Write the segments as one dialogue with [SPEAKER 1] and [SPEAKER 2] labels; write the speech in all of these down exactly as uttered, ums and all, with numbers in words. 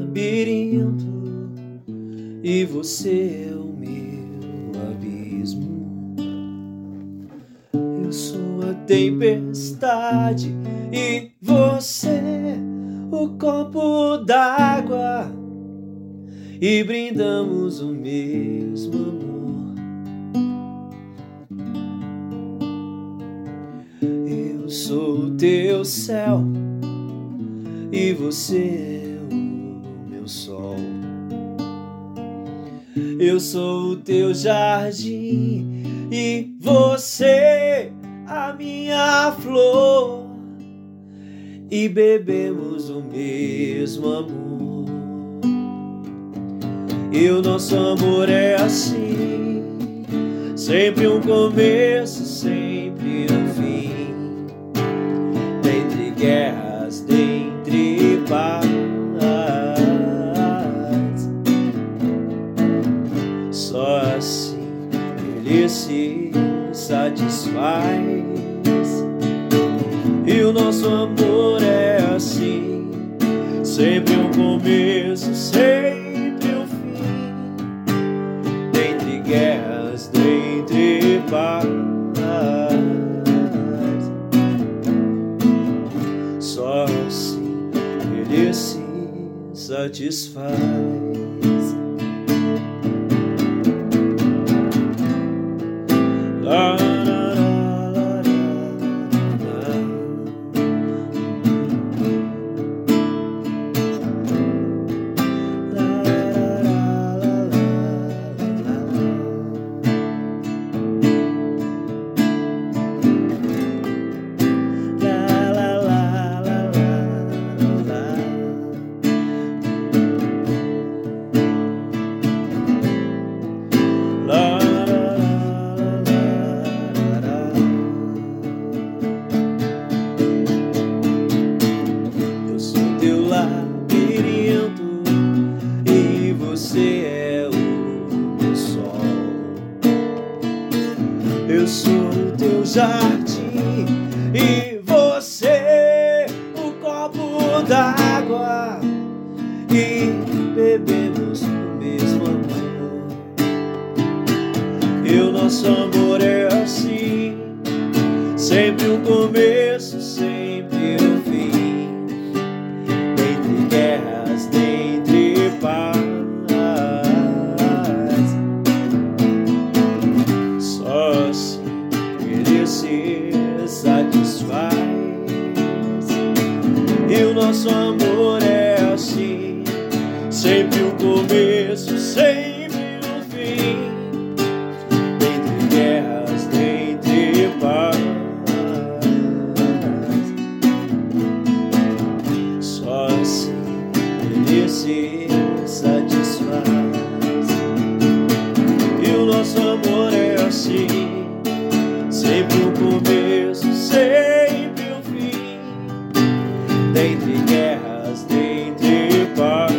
[SPEAKER 1] labirinto e você é o meu abismo. Eu sou a tempestade e você o copo d'água, e brindamos o mesmo amor. Eu sou o teu céu e você é o meu sol. Eu sou o teu jardim e você a minha flor, e bebemos o mesmo amor. E o nosso amor é assim, sempre um começo, sempre um fim. Dentre guerras, dentre paz, só assim ele se satisfaz. E o nosso amor é assim, sempre um começo, sempre um fim. Dentre guerras, dentre paz, só assim ele se satisfaz. La, la, la, la, la, você é o meu sol. Eu sou o teu jardim e você o copo d'água, e bebemos o mesmo amor. E o nosso amor é assim, sempre um começo, sempre um fim. Dentre guerras, dentre paz, se satisfaz. E o nosso amor é assim, sempre um começo, sempre um fim. Dentre guerras, dentre paz, só assim ele se satisfaz. E o nosso amor é assim, sempre um começo, sempre um fim. Dentre guerras, dentre paz,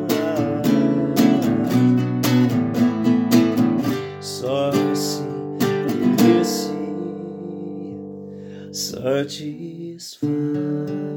[SPEAKER 1] só assim ele se satisfaz.